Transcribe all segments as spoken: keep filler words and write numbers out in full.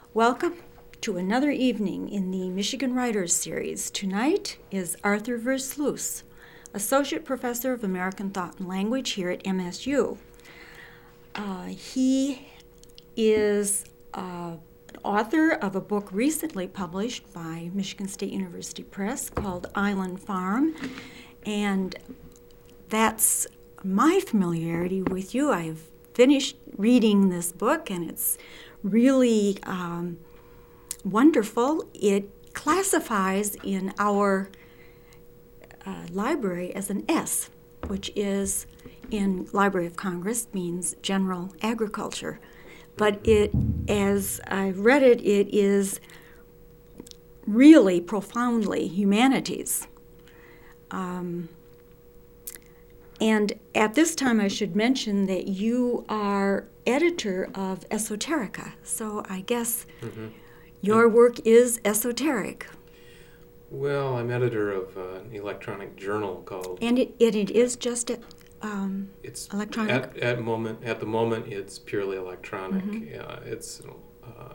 Welcome to another evening in the Michigan Writers Series. Tonight is Arthur Versluis, Associate Professor of American Thought and Language here at M S U. Uh, he is uh, an author of a book recently published by Michigan State University Press called Island Farm, and that's my familiarity with you. I've finished reading this book, and it's really um, wonderful. It classifies in our uh, library as an S, which is in Library of Congress means general agriculture. But it, as I read it, it is really profoundly humanities. Um, and at this time, I should mention that you are editor of Esoterica, so I guess mm-hmm. your work is esoteric. Well, I'm editor of uh, an electronic journal called... And it, it, it is just a, um, it's electronic? At, at, moment, at the moment, it's purely electronic. Mm-hmm. Uh, it's uh,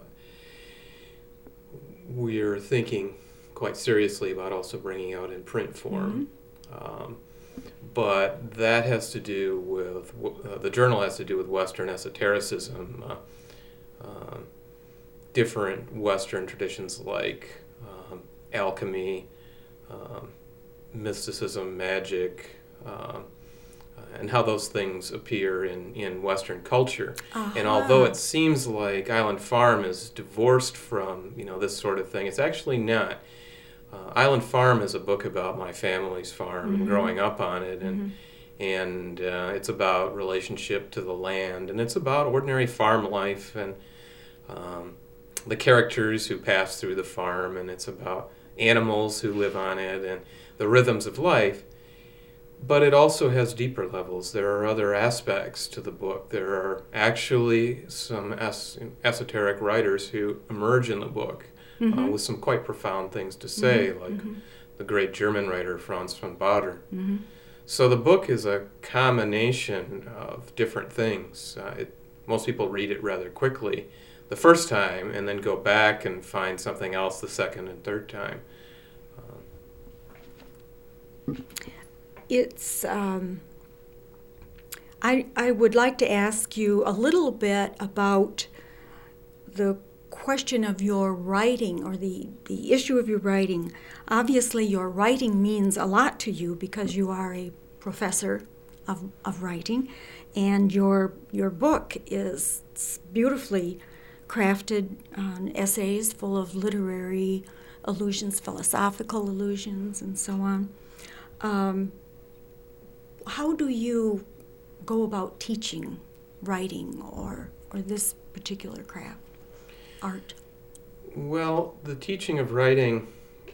we're thinking quite seriously about also bringing out in print form. Mm-hmm. Um, But that has to do with, uh, the journal has to do with Western esotericism, uh, uh, different Western traditions like um, alchemy, um, mysticism, magic, um, and how those things appear in, in Western culture. Uh-huh. And although it seems like Island Farm is divorced from, you know, this sort of thing, it's actually not. Uh, Island Farm is a book about my family's farm mm-hmm. and growing up on it, and mm-hmm. and uh, it's about relationship to the land, and it's about ordinary farm life and um, the characters who pass through the farm, and it's about animals who live on it and the rhythms of life. But it also has deeper levels. There are other aspects to the book. There are actually some es- esoteric writers who emerge in the book. Mm-hmm. Uh, with some quite profound things to say, mm-hmm. like mm-hmm. the great German writer Franz von Baader. Mm-hmm. So the book is a combination of different things. Uh, it, most people read it rather quickly the first time and then go back and find something else the second and third time. Um. It's... Um, I, I would like to ask you a little bit about the question of your writing, or the, the issue of your writing. Obviously, your writing means a lot to you because you are a professor of, of writing, and your your book is beautifully crafted um, essays full of literary allusions, philosophical allusions, and so on. Um, how do you go about teaching writing or or this particular craft? Art? Well, the teaching of writing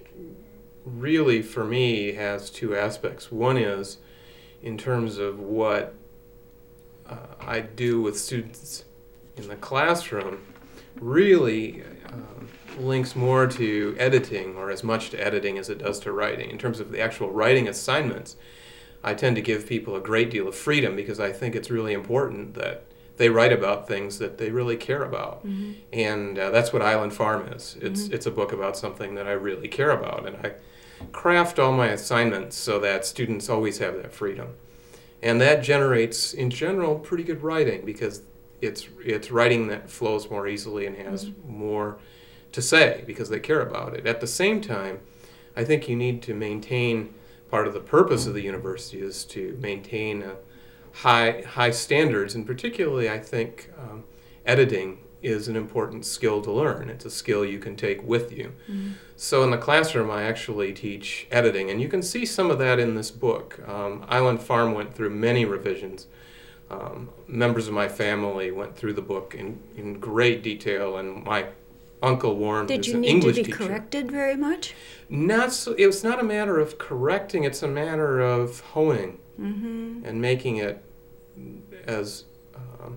really, for me, has two aspects. One is in terms of what uh, I do with students in the classroom, really uh, links more to editing, or as much to editing as it does to writing. In terms of the actual writing assignments, I tend to give people a great deal of freedom because I think it's really important that they write about things that they really care about. Mm-hmm. And uh, that's what Island Farm is. It's mm-hmm. it's a book about something that I really care about. And I craft all my assignments so that students always have that freedom. And that generates, in general, pretty good writing because it's it's writing that flows more easily and has mm-hmm. more to say because they care about it. At the same time, I think you need to maintain, part of the purpose of the university is to maintain a high high standards, and particularly I think um, editing is an important skill to learn. It's a skill you can take with you. Mm-hmm. So in the classroom I actually teach editing, and you can see some of that in this book. Um, Island Farm went through many revisions. Um, members of my family went through the book in, in great detail, and my Uncle Warren, Did who's you an need English to be teacher, corrected very much? Not so, it was not a matter of correcting, it's a matter of honing mm-hmm. and making it as um,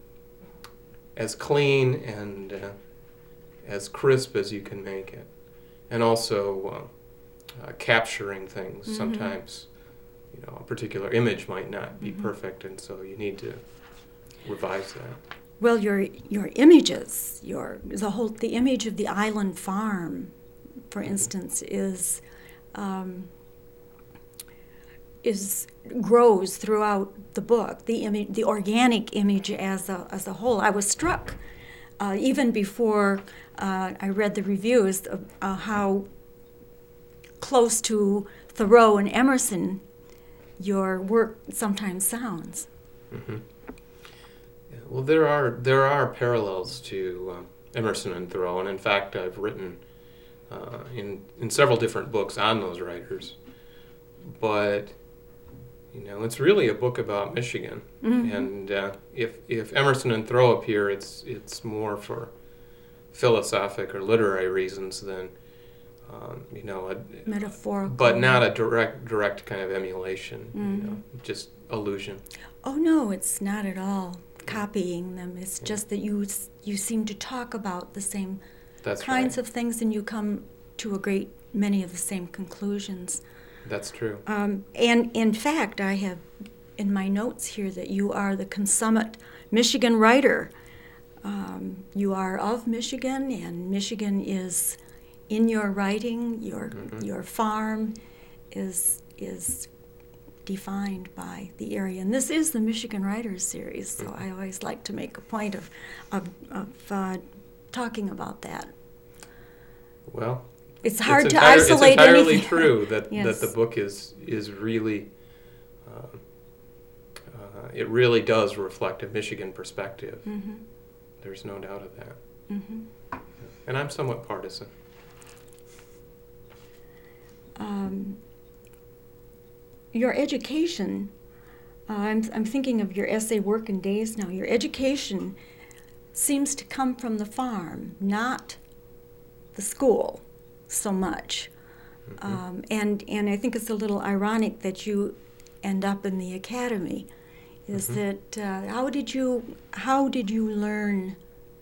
as clean and uh, as crisp as you can make it, and also uh, uh, capturing things. Mm-hmm. Sometimes, you know, a particular image might not be mm-hmm. perfect, and so you need to revise that. well, your your images, your the whole the image of the island farm, for instance, is um, is grows throughout the book. The image, the organic image as a as a whole. I was struck uh, even before uh, I read the reviews of uh, how close to Thoreau and Emerson your work sometimes sounds. Mm-hmm. Yeah, well, there are there are parallels to uh, Emerson and Thoreau, and in fact, I've written uh, in in several different books on those writers. But you know, it's really a book about Michigan, mm-hmm. and uh, if if Emerson and Thoreau appear, it's it's more for philosophic or literary reasons than um, you know, a, metaphorical, but not a direct direct kind of emulation, mm-hmm. you know, just allusion. Oh no, it's not at all copying them. It's yeah. just that you you seem to talk about the same That's kinds right. of things, and you come to a great many of the same conclusions. That's true. Um, and in fact, I have in my notes here that you are the consummate Michigan writer. Um, you are of Michigan, and Michigan is in your writing. Your mm-hmm. your farm is is defined by the area, and this is the Michigan Writers Series. So mm-hmm. I always like to make a point of of, of uh, talking about that. Well. It's hard it's to entire, isolate It's entirely anything. true that, yes. that the book is is really, uh, uh, it really does reflect a Michigan perspective. Mm-hmm. There's no doubt of that. Mm-hmm. And I'm somewhat partisan. Um, your education, uh, I'm, I'm thinking of your essay, Working Days now. Your education seems to come from the farm, not the school so much. Mm-hmm. Um, and, and I think it's a little ironic that you end up in the academy. Is mm-hmm. that uh, how did you how did you learn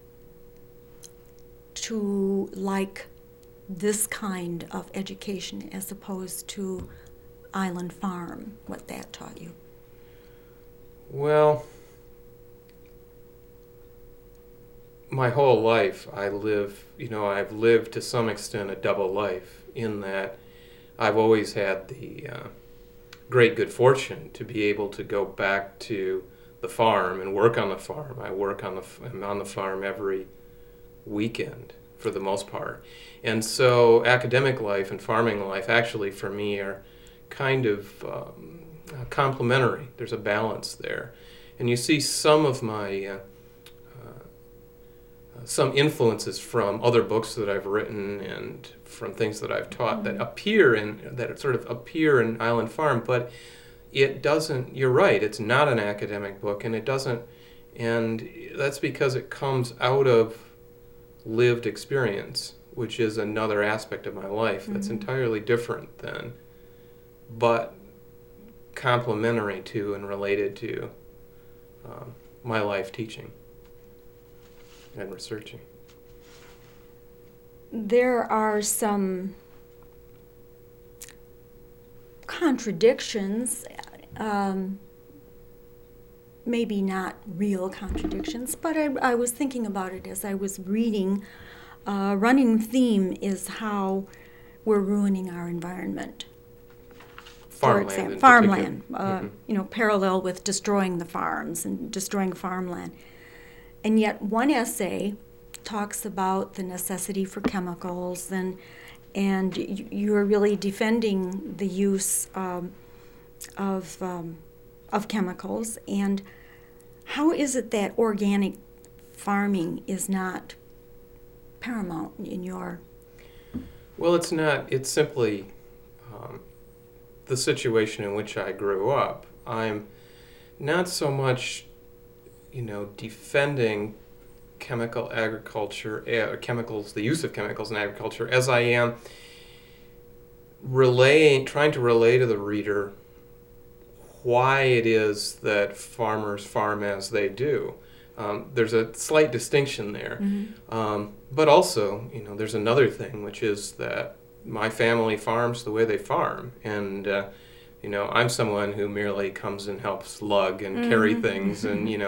to like this kind of education as opposed to Island Farm? What that taught you? Well, my whole life I live, you know, I've lived to some extent a double life in that I've always had the uh, great good fortune to be able to go back to the farm and work on the farm. I work on the I'm on the farm every weekend for the most part. And so academic life and farming life actually for me are kind of um, complementary. There's a balance there. And you see some of my uh, uh, some influences from other books that I've written and from things that I've taught mm-hmm. that appear in that sort of appear in Island Farm, but it doesn't, you're right, it's not an academic book, and it doesn't, and that's because it comes out of lived experience, which is another aspect of my life that's mm-hmm. entirely different than, but complementary to and related to um, my life teaching and researching. There are some contradictions, um, maybe not real contradictions, but I, I was thinking about it as I was reading. A running theme is how we're ruining our environment. Farmland. For example, in farmland, uh, mm-hmm. you know, parallel with destroying the farms and destroying farmland. And yet one essay talks about the necessity for chemicals, and and you're really defending the use um, of um, of chemicals. And how is it that organic farming is not paramount in your? Well, it's not. It's simply um, the situation in which I grew up. I'm not so much, you know, defending chemical agriculture, uh, chemicals, the use of chemicals in agriculture, as I am relaying, trying to relay to the reader why it is that farmers farm as they do. Um, there's a slight distinction there. Mm-hmm. Um, but also, you know, there's another thing, which is that my family farms the way they farm. And, uh, you know, I'm someone who merely comes and helps lug and mm-hmm. carry things and, you know,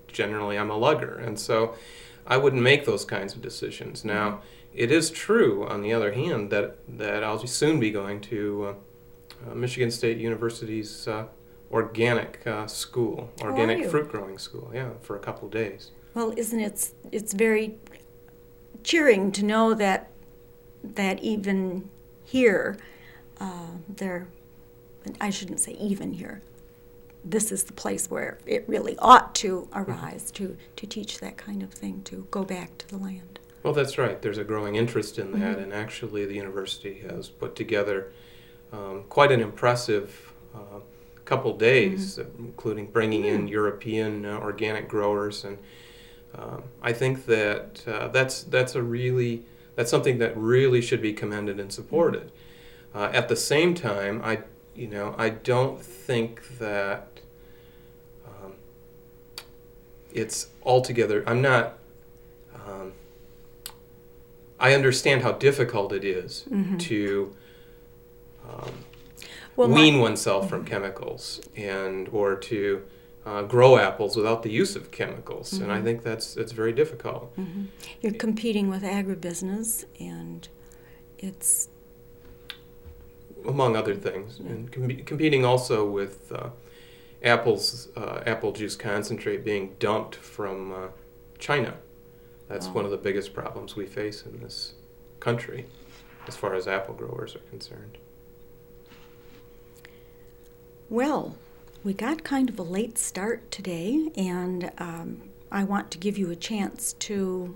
generally I'm a lugger, and so I wouldn't make those kinds of decisions. Now, it is true, on the other hand, that, that I'll soon be going to uh, uh, Michigan State University's uh, organic uh, school, How are organic you? fruit growing school, yeah, for a couple of days. Well, isn't it? It's very cheering to know that that even here, uh, there. I shouldn't say even here. This is the place where it really ought to arise to to teach that kind of thing, to go back to the land. Well, that's right. There's a growing interest in that, Mhm. and actually, the university has put together um, quite an impressive uh, couple days, Mm-hmm. including bringing in Mm. European uh, organic growers, and um, I think that uh, that's that's a really that's something that really should be commended and supported. Uh, at the same time, I you know I don't think that um, it's altogether. I'm not. Um, I understand how difficult it is Mhm. to um, Well, my- wean oneself from chemicals and or to uh, grow apples without the use of chemicals, and I Mhm. think that's that's very difficult. Mhm. You're competing with agribusiness, and it's Among other things, and com- competing also with uh, apples, uh, apple juice concentrate being dumped from uh, China. That's Oh. one of the biggest problems we face in this country, as far as apple growers are concerned. Well, we got kind of a late start today, and um, I want to give you a chance to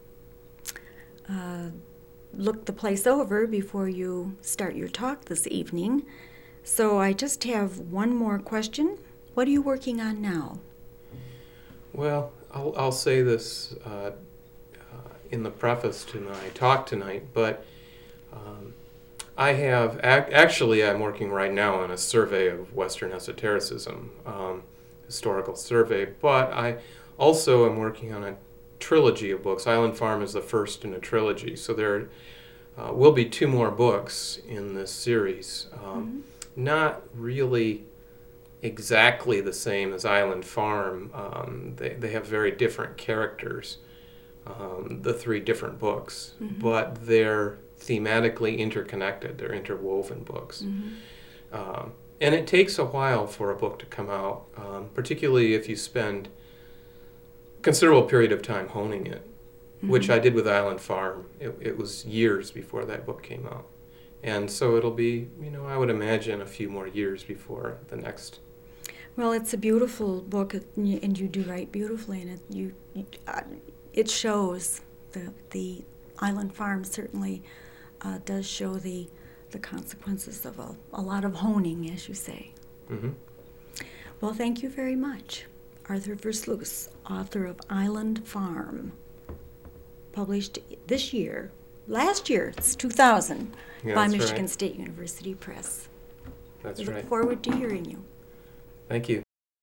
uh, look the place over before you start your talk this evening. So I just have one more question. What are you working on now? Well, I'll, I'll say this uh, uh, in the preface to my talk tonight, but um, I have, ac- actually I'm working right now on a survey of Western esotericism, um, historical survey, but I also am working on a trilogy of books. Island Farm is the first in a trilogy, so there uh, will be two more books in this series. Um, Not really exactly the same as Island Farm. Um, they, they have very different characters, um, the three different books, Mhm. but they're thematically interconnected. They're interwoven books. Mhm. Um, and it takes a while for a book to come out, um, particularly if you spend a considerable period of time honing it, which Mhm. I did with Island Farm. It, it was years before that book came out. And so it'll be, you know, I would imagine a few more years before the next. Well, it's a beautiful book, and you and you do write beautifully in it. You, you uh, it shows the the Island Farm certainly uh, does show the the consequences of a, a lot of honing, as you say. Mm-hmm. Well, thank you very much, Arthur Versluis, author of Island Farm, published this year, last year, it's two thousand, Yeah, by that's Michigan right. State University Press. That's We look right. forward to hearing you. Thank you.